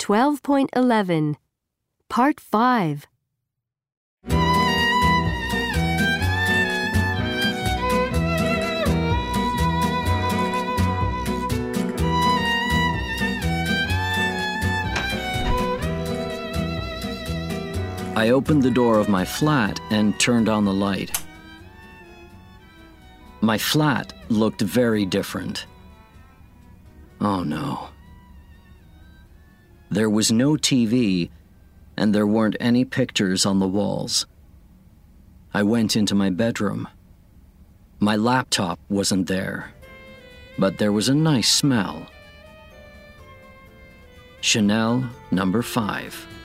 12.11 Part 5 I opened the door of my flat and turned on the light. My flat looked very different. Oh no. There was no TV, and there weren't any pictures on the walls. I went into my bedroom. My laptop wasn't there, but there was a nice smell. Chanel No. 5.